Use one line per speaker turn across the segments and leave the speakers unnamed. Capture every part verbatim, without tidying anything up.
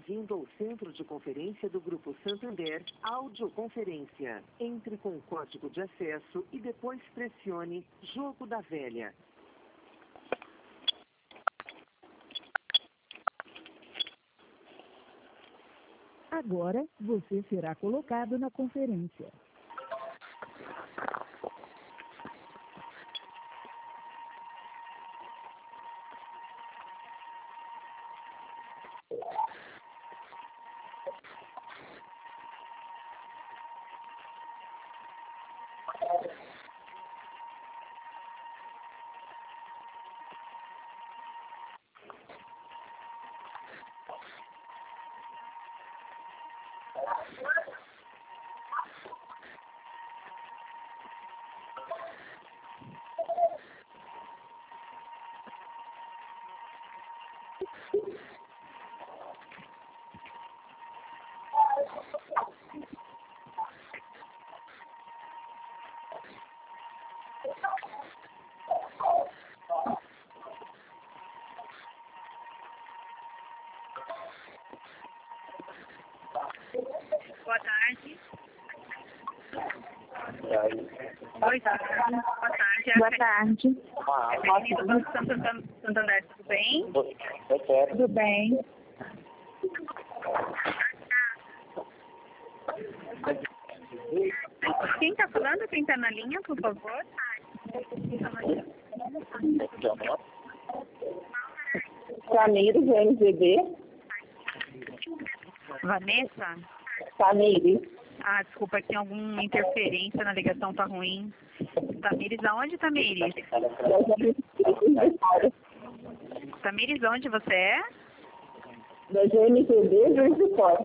Bem-vindo ao Centro de Conferência do Grupo Santander, Audioconferência. Entre com o código de acesso e depois pressione Jogo da Velha.
Agora, você será colocado na conferência.
Boa tarde. Oi, boa tarde.
Boa tarde.
É Felipe do Banco Santander, Santander, tudo bem?
Tudo bem?
Quem está falando? Quem está na linha, por favor?
Tamires, do M V B.
Vanessa?
Tamires.
Ah, desculpa, tem alguma interferência na ligação, tá ruim. Tamires, aonde, Tamires? Tamires, onde você é?
Da G M V B, Juiz de Fora.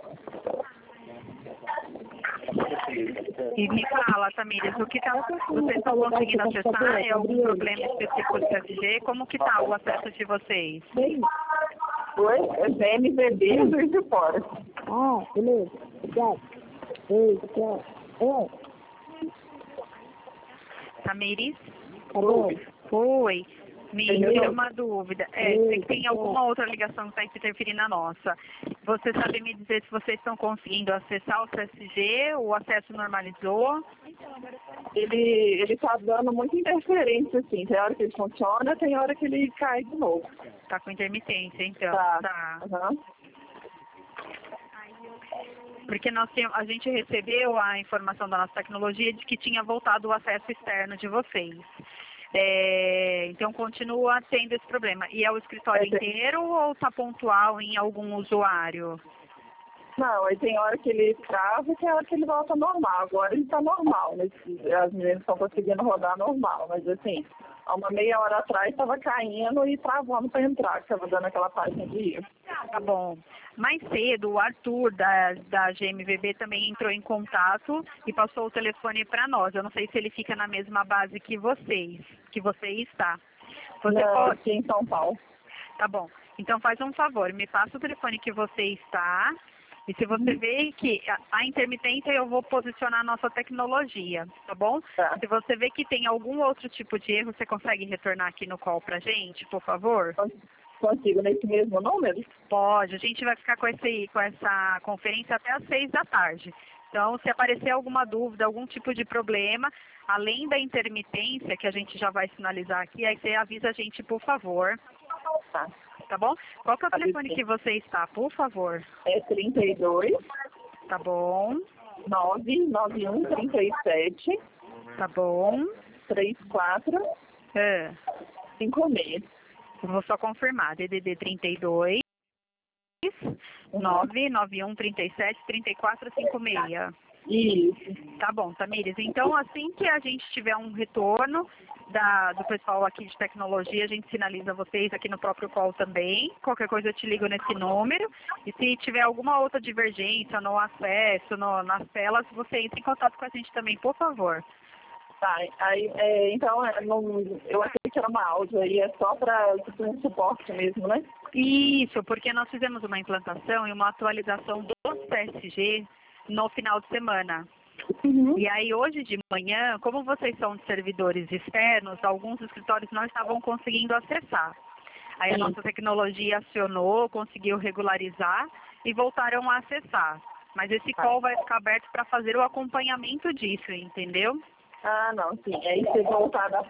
E me fala, Tamires, o que tá, vocês estão conseguindo acessar? É algum problema específico do C S G? Como que tá o acesso de vocês?
Oi? É G M V B, Juiz de Fora.
Ah, beleza. Tchau. Ei, tchau. É.
Tamires?
Tá bom?
Oi. Me tira uma dúvida. É, sei que tem alguma outra ligação que está interferindo na nossa. Você sabe me dizer se vocês estão conseguindo acessar o C S G, o acesso normalizou?
Ele, ele tá dando muita interferência, assim. Tem hora que ele funciona, tem hora que ele cai de novo.
Tá com intermitência, então.
Tá.
Tá.
Uhum.
Porque nós tem, a gente recebeu a informação da nossa tecnologia de que tinha voltado o acesso externo de vocês. É, então continua tendo esse problema. E é o escritório inteiro ou está pontual em algum usuário?
Não, aí tem hora que ele trava e tem hora que ele volta normal. Agora ele tá normal, né? As meninas estão conseguindo rodar normal, mas assim, há uma meia hora atrás estava caindo e travando para entrar, que estava dando aquela página de erro.
Tá bom. Mais cedo, o Arthur, da, da G M V B, também entrou em contato e passou o telefone para nós. Eu não sei se ele fica na mesma base que vocês, que você está. Você
Não,
pode...
aqui em São Paulo.
Tá bom. Então faz um favor, me passa o telefone que você está. E se você vê que a, a intermitência, eu vou posicionar a nossa tecnologia, tá bom?
Tá.
Se você vê que tem algum outro tipo de erro, você consegue retornar aqui no call pra gente, por favor?
Consigo nesse mesmo número?
Pode, a gente vai ficar com, esse, com essa conferência até às seis da tarde. Então, se aparecer alguma dúvida, algum tipo de problema, além da intermitência, que a gente já vai sinalizar aqui, aí você avisa a gente, por favor.
Tá.
Tá bom? Qual que é o telefone que você está, por favor?
É trinta e dois,
Tá bom,
nove nove um, trinta e sete,
tá bom.
trinta e quatro,
É,
cinquenta e seis.
vou só confirmar, D D D trinta e dois, nove nove um, trinta e sete, trinta e quatro, cinquenta e seis.
Isso.
Tá bom, Tamires. Então, assim que a gente tiver um retorno da, do pessoal aqui de tecnologia, a gente sinaliza vocês aqui no próprio call também. Qualquer coisa eu te ligo nesse número. E se tiver alguma outra divergência no acesso, no, nas telas, você entra em contato com a gente também, por favor.
Tá, aí, é, então, é, não, eu achei que era uma áudio aí, é só para um suporte mesmo, né?
Isso, porque nós fizemos uma implantação e uma atualização do C S G no final de semana.
Uhum.
E aí hoje de manhã, como vocês são de servidores externos, alguns escritórios não estavam conseguindo acessar. Aí a
Sim.
nossa tecnologia acionou, conseguiu regularizar e voltaram a acessar. Mas esse call vai ficar aberto para fazer o acompanhamento disso, entendeu?
Ah, não, sim. Aí se voltar da